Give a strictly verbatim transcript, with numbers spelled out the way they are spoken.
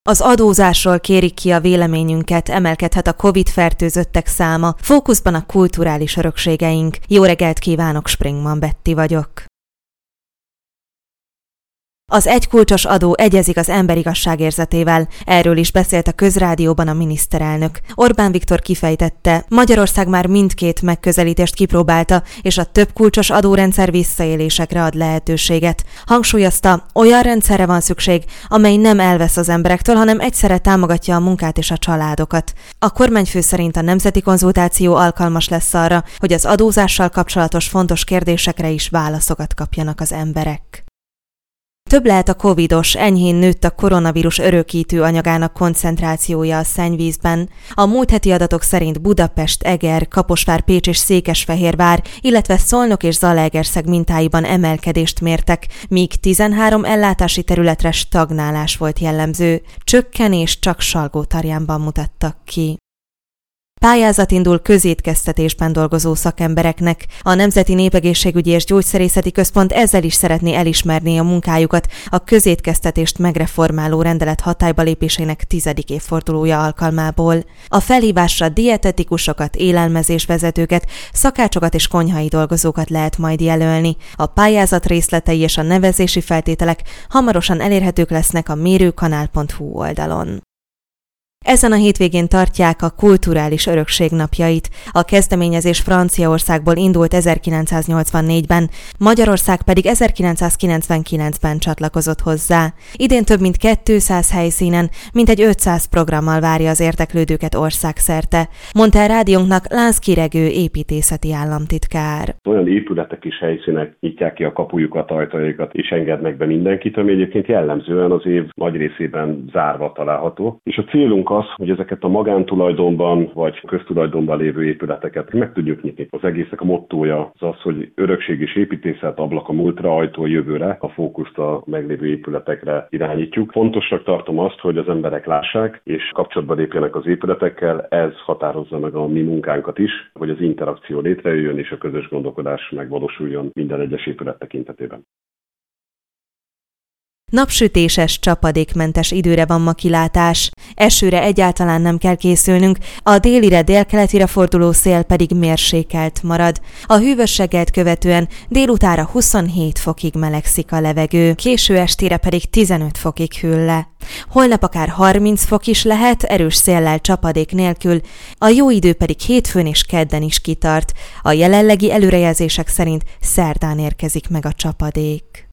Az adózásról kérik ki a véleményünket, emelkedhet a Covid-fertőzöttek száma, fókuszban a kulturális örökségeink. Jó reggelt kívánok, Springman Betti vagyok. Az egykulcsos adó egyezik az ember igazságérzetével. Erről is beszélt a Közrádióban a miniszterelnök. Orbán Viktor kifejtette, Magyarország már mindkét megközelítést kipróbálta, és a több kulcsos adórendszer visszaélésekre ad lehetőséget. Hangsúlyozta, olyan rendszerre van szükség, amely nem elvesz az emberektől, hanem egyszerre támogatja a munkát és a családokat. A kormányfő szerint a nemzeti konzultáció alkalmas lesz arra, hogy az adózással kapcsolatos fontos kérdésekre is válaszokat kapjanak az emberek. Több lehet a covidos, enyhén nőtt a koronavírus örökítő anyagának koncentrációja a szennyvízben. A múlt heti adatok szerint Budapest, Eger, Kaposvár, Pécs és Székesfehérvár, illetve Szolnok és Zalaegerszeg mintáiban emelkedést mértek, míg tizenhárom ellátási területre stagnálás volt jellemző. Csökkenés csak Salgótarjánban mutattak ki. Pályázat indul közétkeztetésben dolgozó szakembereknek. A Nemzeti Népegészségügyi és Gyógyszerészeti Központ ezzel is szeretné elismerni a munkájukat a közétkeztetést megreformáló rendelet hatályba lépésének tizedik évfordulója alkalmából. A felhívásra dietetikusokat, élelmezésvezetőket, szakácsokat és konyhai dolgozókat lehet majd jelölni. A pályázat részletei és a nevezési feltételek hamarosan elérhetők lesznek a mérőkanál pont hu oldalon. Ezen a hétvégén tartják a kulturális örökség napjait. A kezdeményezés Franciaországból indult ezerkilencszáznyolcvannégyben, Magyarország pedig ezerkilencszázkilencvenkilencben csatlakozott hozzá. Idén több mint kétszáz helyszínen, mintegy ötszáz programmal várja az érdeklődőket országszerte, mondta a rádiónknak Lánszky Regő építészeti államtitkár. Olyan épületek és helyszínek nyitják ki a kapujukat, ajtajaikat és engednek be mindenkit, ami egyébként jellemzően az év nagy részében zárva található. És a célunk az, hogy ezeket a magántulajdonban vagy köztulajdonban lévő épületeket meg tudjuk nyitni. Az egésznek a mottója az az, hogy örökség és építészet, ablak a múltra, ajtó a jövőre, a fókuszt a meglévő épületekre irányítjuk. Fontosnak tartom azt, hogy az emberek lássák és kapcsolatba lépjenek az épületekkel, ez határozza meg a mi munkánkat is, hogy az interakció létrejöjjön és a közös gondolkodás megvalósuljon minden egyes épület tekintetében. Napsütéses, csapadékmentes időre van ma kilátás. Esőre egyáltalán nem kell készülnünk, a délire délkeletire forduló szél pedig mérsékelt marad. A hűvös reggelt követően délutára huszonhét fokig melegszik a levegő, késő estére pedig tizenöt fokig hűl le. Holnap akár harminc fok is lehet, erős széllel, csapadék nélkül, a jó idő pedig hétfőn és kedden is kitart. A jelenlegi előrejelzések szerint szerdán érkezik meg a csapadék.